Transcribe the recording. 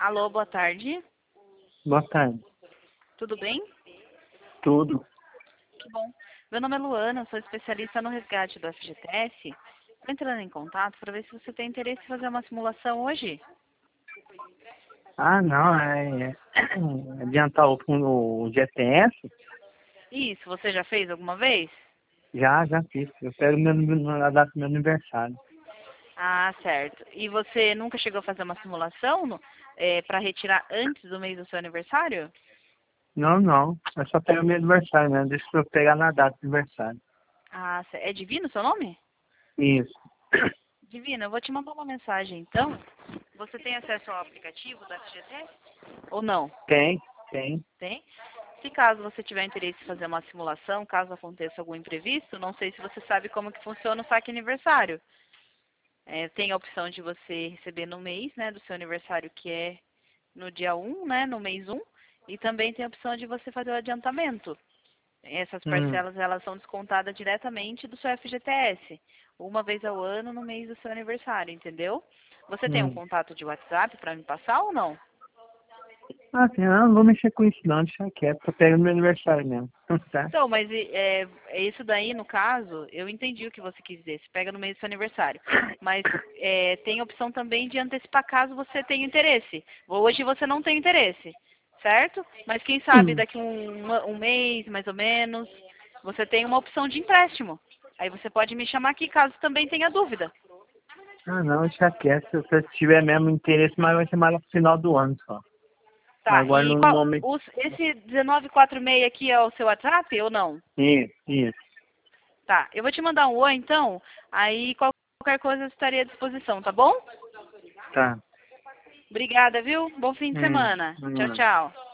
Alô, boa tarde. Boa tarde. Tudo bem? Tudo. Que bom. Meu nome é Luana, sou especialista no resgate do FGTS. Estou entrando em contato para ver se você tem interesse em fazer uma simulação hoje. Ah, não, adiantar o GPS? Isso, você já fez alguma vez? Já fiz. Eu pego na data do meu aniversário. Ah, certo. E você nunca chegou a fazer uma simulação para retirar antes do mês do seu aniversário? Não. Eu só pego meu aniversário, né? Deixa eu pegar na data do aniversário. Ah, é Divino o seu nome? Isso. Divino, eu vou te mandar uma mensagem então. Você tem acesso ao aplicativo do FGTS? Ou não? Tem. Tem? Se caso você tiver interesse em fazer uma simulação, caso aconteça algum imprevisto, não sei se você sabe como que funciona o saque aniversário. Tem a opção de você receber no mês, né, do seu aniversário, que é no dia 1, né, no mês 1, e também tem a opção de você fazer o adiantamento. Essas Hum, parcelas, elas são descontadas diretamente do seu FGTS, uma vez ao ano no mês do seu aniversário, entendeu? Você tem um hum. contato de WhatsApp para me passar ou não? Ah, sim, eu não vou mexer com isso não, deixa quieto. Eu pego no meu aniversário mesmo. Tá? Então, mas isso daí, no caso, eu entendi o que você quis dizer. Você pega no mês do seu aniversário. Mas tem a opção também de antecipar caso você tenha interesse. Hoje você não tem interesse, certo? Mas quem sabe Hum. daqui um mês, mais ou menos, você tem uma opção de empréstimo. Aí você pode me chamar aqui caso também tenha dúvida. Ah, não, deixa quieto. Se você tiver mesmo interesse, mas vai ser mais no final do ano só. Mas Tá, agora e no qual, momento. esse 1946 aqui é o seu WhatsApp ou não? Isso. Tá, eu vou te mandar um oi então, aí qualquer coisa eu estarei à disposição, tá bom? Tá. Obrigada, viu? Bom fim de semana. Tchau, Hum. tchau.